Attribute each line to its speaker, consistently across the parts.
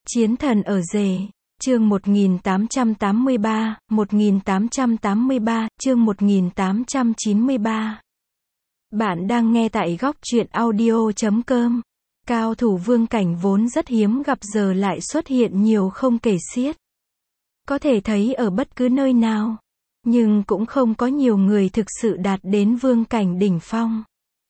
Speaker 1: Chiến thần ở rể, chương 1883, chương 1893. Bạn đang nghe tại góc truyện audio.com. Cao thủ vương cảnh vốn rất hiếm gặp giờ lại xuất hiện nhiều không kể xiết. Có thể thấy ở bất cứ nơi nào, nhưng cũng không có nhiều người thực sự đạt đến vương cảnh đỉnh phong.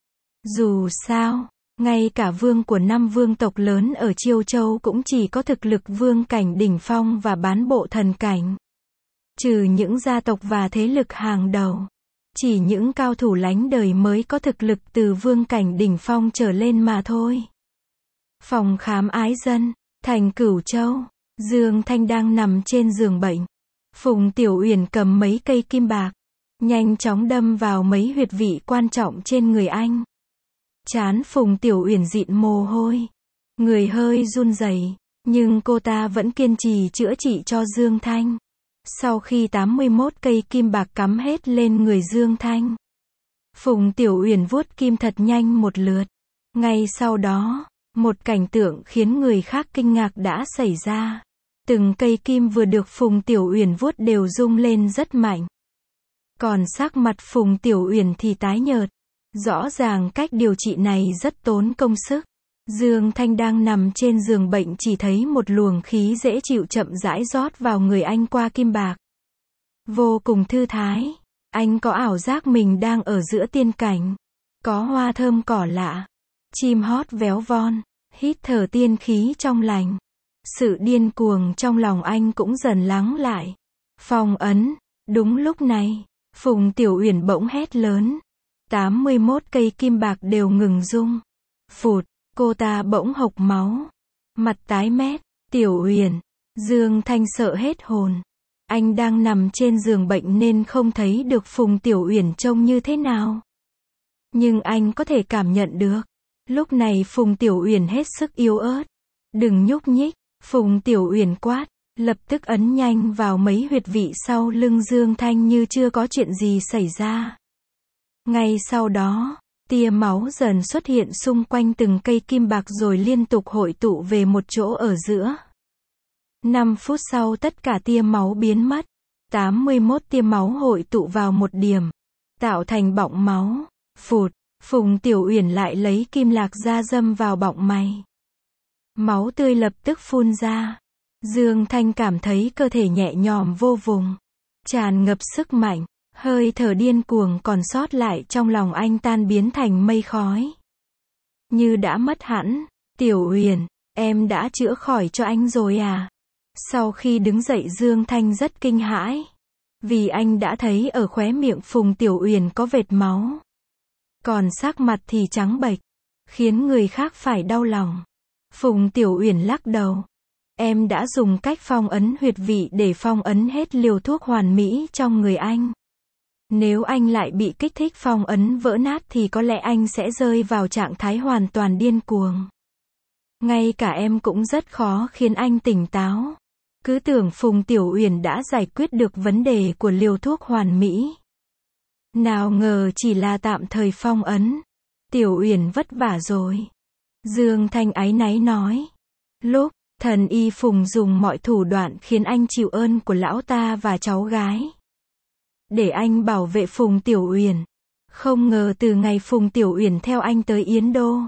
Speaker 1: Dù sao, ngay cả vương của 5 vương tộc lớn ở Chiêu Châu cũng chỉ có thực lực vương cảnh đỉnh phong và bán bộ thần cảnh. Trừ những gia tộc và thế lực hàng đầu, chỉ những cao thủ lánh đời mới có thực lực từ vương cảnh đỉnh phong trở lên mà thôi. Phòng khám ái dân, thành Cửu Châu, Dương Thanh đang nằm trên giường bệnh. Phùng Tiểu Uyển cầm mấy cây kim bạc, nhanh chóng đâm vào mấy huyệt vị quan trọng trên người anh. Trán Phùng Tiểu Uyển dịn mồ hôi, người hơi run rẩy, nhưng cô ta vẫn kiên trì chữa trị cho Dương Thanh. Sau khi 81 cây kim bạc cắm hết lên người Dương Thanh, Phùng Tiểu Uyển vuốt kim thật nhanh một lượt. Ngay sau đó, một cảnh tượng khiến người khác kinh ngạc đã xảy ra. Từng cây kim vừa được Phùng Tiểu Uyển vuốt đều rung lên rất mạnh. Còn sắc mặt Phùng Tiểu Uyển thì tái nhợt. Rõ ràng cách điều trị này rất tốn công sức. Dương Thanh đang nằm trên giường bệnh chỉ thấy một luồng khí dễ chịu chậm rãi rót vào người anh qua kim bạc. Vô cùng thư thái. Anh có ảo giác mình đang ở giữa tiên cảnh. Có hoa thơm cỏ lạ, chim hót véo von, hít thở tiên khí trong lành. Sự điên cuồng trong lòng anh cũng dần lắng lại. Phong ấn. Đúng lúc này, Phùng Tiểu Uyển bỗng hét lớn. 81 cây kim bạc đều ngừng rung. Phụt, cô ta bỗng hộc máu. Mặt tái mét. Tiểu Uyển. Dương Thanh sợ hết hồn. Anh đang nằm trên giường bệnh nên không thấy được Phùng Tiểu Uyển trông như thế nào. Nhưng anh có thể cảm nhận được. Lúc này Phùng Tiểu Uyển hết sức yếu ớt. Đừng nhúc nhích, Phùng Tiểu Uyển quát, lập tức ấn nhanh vào mấy huyệt vị sau lưng Dương Thanh như chưa có chuyện gì xảy ra. Ngay sau đó, tia máu dần xuất hiện xung quanh từng cây kim bạc rồi liên tục hội tụ về một chỗ ở giữa. 5 phút sau tất cả tia máu biến mất. 81 tia máu hội tụ vào một điểm, tạo thành bọng máu. Phụt, Phùng Tiểu Uyển lại lấy kim lạc ra đâm vào bọng mày. Máu tươi lập tức phun ra. Dương Thanh cảm thấy cơ thể nhẹ nhõm vô vùng, tràn ngập sức mạnh. Hơi thở điên cuồng còn sót lại trong lòng anh tan biến thành mây khói. Như đã mất hẳn. Tiểu Uyển, em đã chữa khỏi cho anh rồi à? Sau khi đứng dậy Dương Thanh rất kinh hãi. Vì anh đã thấy ở khóe miệng Phùng Tiểu Uyển có vệt máu. Còn sắc mặt thì trắng bệch, khiến người khác phải đau lòng. Phùng Tiểu Uyển lắc đầu. Em đã dùng cách phong ấn huyệt vị để phong ấn hết liều thuốc hoàn mỹ trong người anh. Nếu anh lại bị kích thích phong ấn vỡ nát thì có lẽ anh sẽ rơi vào trạng thái hoàn toàn điên cuồng. Ngay cả em cũng rất khó khiến anh tỉnh táo. Cứ tưởng Phùng Tiểu Uyển đã giải quyết được vấn đề của liều thuốc hoàn mỹ. Nào ngờ chỉ là tạm thời phong ấn. Tiểu Uyển vất vả rồi. Dương Thanh áy náy nói. Lúc, thần y Phùng dùng mọi thủ đoạn khiến anh chịu ơn của lão ta và cháu gái. Để anh bảo vệ Phùng Tiểu Uyển. Không ngờ từ ngày Phùng Tiểu Uyển theo anh tới Yến Đô,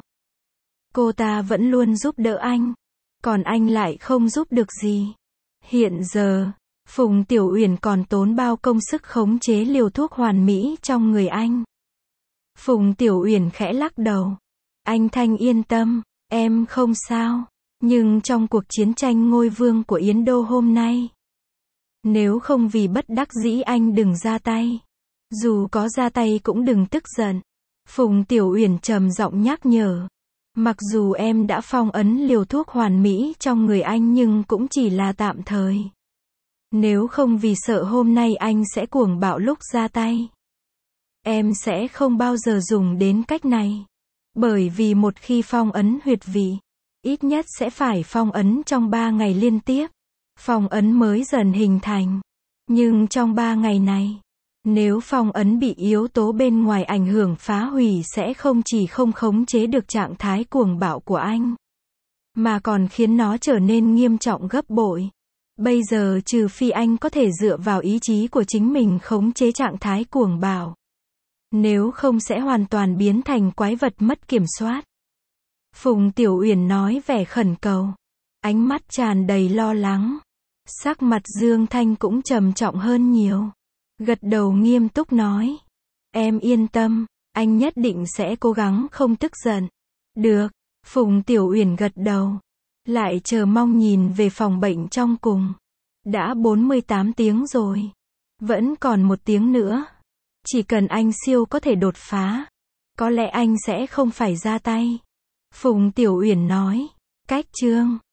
Speaker 1: cô ta vẫn luôn giúp đỡ anh. Còn anh lại không giúp được gì. Hiện giờ, Phùng Tiểu Uyển còn tốn bao công sức khống chế liều thuốc hoàn mỹ trong người anh. Phùng Tiểu Uyển khẽ lắc đầu. Anh Thanh yên tâm, em không sao. Nhưng trong cuộc chiến tranh ngôi vương của Yến Đô hôm nay, nếu không vì bất đắc dĩ anh đừng ra tay. Dù có ra tay cũng đừng tức giận. Phùng Tiểu Uyển trầm giọng nhắc nhở. Mặc dù em đã phong ấn liều thuốc hoàn mỹ trong người anh nhưng cũng chỉ là tạm thời. Nếu không vì sợ hôm nay anh sẽ cuồng bạo lúc ra tay, em sẽ không bao giờ dùng đến cách này. Bởi vì một khi phong ấn huyệt vị, ít nhất sẽ phải phong ấn trong 3 ngày liên tiếp. Phong ấn mới dần hình thành. Nhưng trong 3 ngày này, nếu phong ấn bị yếu tố bên ngoài ảnh hưởng phá hủy sẽ không chỉ không khống chế được trạng thái cuồng bạo của anh, mà còn khiến nó trở nên nghiêm trọng gấp bội. Bây giờ trừ phi anh có thể dựa vào ý chí của chính mình khống chế trạng thái cuồng bạo. Nếu không sẽ hoàn toàn biến thành quái vật mất kiểm soát. Phùng Tiểu Uyển nói vẻ khẩn cầu. Ánh mắt tràn đầy lo lắng. Sắc mặt Dương Thanh cũng trầm trọng hơn nhiều. Gật đầu nghiêm túc nói. Em yên tâm, anh nhất định sẽ cố gắng không tức giận. Được, Phùng Tiểu Uyển gật đầu. Lại chờ mong nhìn về phòng bệnh trong cùng. Đã 48 tiếng rồi. Vẫn còn 1 tiếng nữa. Chỉ cần anh siêu có thể đột phá. Có lẽ anh sẽ không phải ra tay. Phùng Tiểu Uyển nói. Cách chương